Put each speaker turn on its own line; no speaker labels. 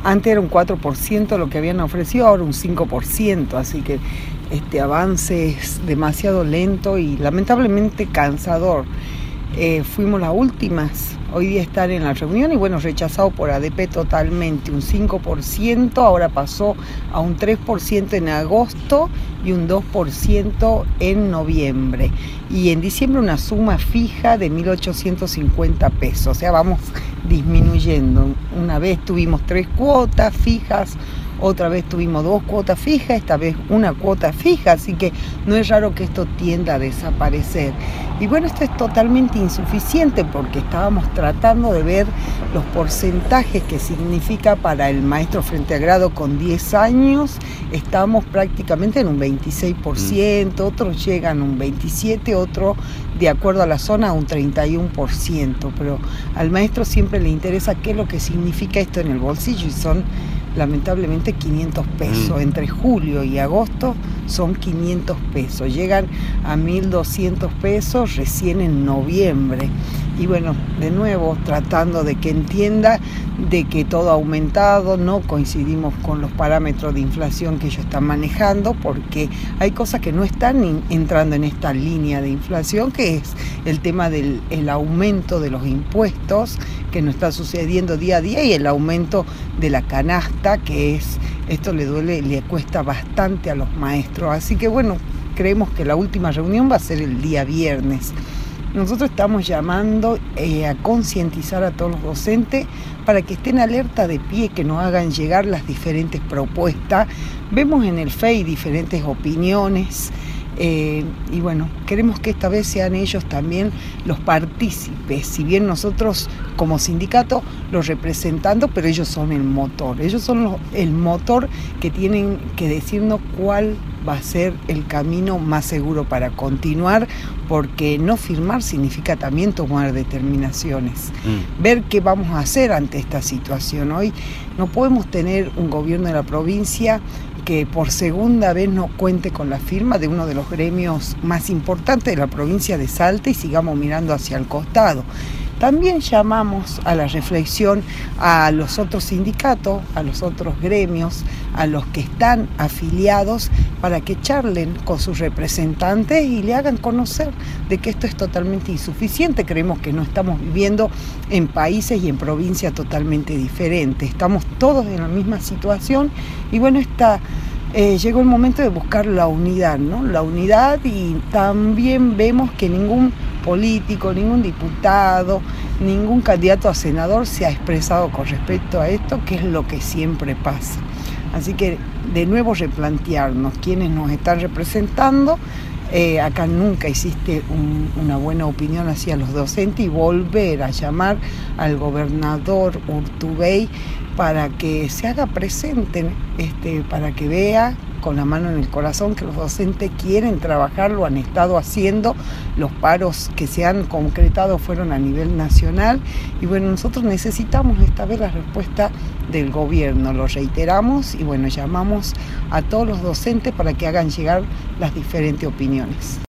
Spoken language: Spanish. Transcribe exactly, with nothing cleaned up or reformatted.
Antes era un cuatro por ciento lo que habían ofrecido, ahora un cinco por ciento, así que este avance es demasiado lento y lamentablemente cansador. Eh, fuimos las últimas, hoy día están en la reunión y bueno, rechazado por A D P totalmente, un cinco por ciento, ahora pasó a un tres por ciento en agosto y un dos por ciento en noviembre. Y en diciembre una suma fija de mil ochocientos cincuenta pesos, o sea, vamos disminuyendo. Una vez tuvimos tres cuotas fijas, otra vez tuvimos dos cuotas fijas, esta vez una cuota fija, así que no es raro que esto tienda a desaparecer. Y bueno, esto es totalmente insuficiente porque estábamos tratando de ver los porcentajes que significa para el maestro frente a grado con diez años, estamos prácticamente en un veintiséis por ciento, otros llegan a un veintisiete por ciento, otro de acuerdo a la zona a un treinta y uno por ciento, pero al maestro siempre le interesa qué es lo que significa esto en el bolsillo y son lamentablemente quinientos pesos, entre julio y agosto son quinientos pesos, llegan a mil doscientos pesos recién en noviembre. Y bueno, de nuevo tratando de que entienda de que todo ha aumentado, no coincidimos con los parámetros de inflación que ellos están manejando porque hay cosas que no están in- entrando en esta línea de inflación, que es el tema del el aumento de los impuestos que nos está sucediendo día a día y el aumento de la canasta, que es, esto le duele, le cuesta bastante a los maestros. Así que bueno, creemos que la última reunión va a ser el día viernes. Nosotros estamos llamando eh, a concientizar a todos los docentes para que estén alerta de pie, que nos hagan llegar las diferentes propuestas. Vemos en el Face diferentes opiniones eh, y bueno, queremos que esta vez sean ellos también los partícipes, si bien nosotros como sindicato los representando, pero ellos son el motor, ellos son los, el motor que tienen que decirnos cuál va a ser el camino más seguro para continuar, porque no firmar significa también tomar determinaciones, mm. ver qué vamos a hacer ante esta situación. Hoy no podemos tener un gobierno de la provincia que por segunda vez no cuente con la firma de uno de los gremios más importantes de la provincia de Salta y sigamos mirando hacia el costado. También llamamos a la reflexión a los otros sindicatos, a los otros gremios, a los que están afiliados, para que charlen con sus representantes y le hagan conocer de que esto es totalmente insuficiente. Creemos que no estamos viviendo en países y en provincias totalmente diferentes. Estamos todos en la misma situación y bueno, esta... Eh, llegó el momento de buscar la unidad, ¿no? La unidad, y también vemos que ningún político, ningún diputado, ningún candidato a senador se ha expresado con respecto a esto, que es lo que siempre pasa. Así que de nuevo replantearnos quiénes nos están representando. Eh, acá nunca existe un, una buena opinión hacia los docentes, y volver a llamar al gobernador Urtubey para que se haga presente, este, para que vea con la mano en el corazón que los docentes quieren trabajar, lo han estado haciendo, los paros que se han concretado fueron a nivel nacional y bueno, nosotros necesitamos esta vez la respuesta del gobierno, lo reiteramos y bueno, llamamos a todos los docentes para que hagan llegar las diferentes opiniones.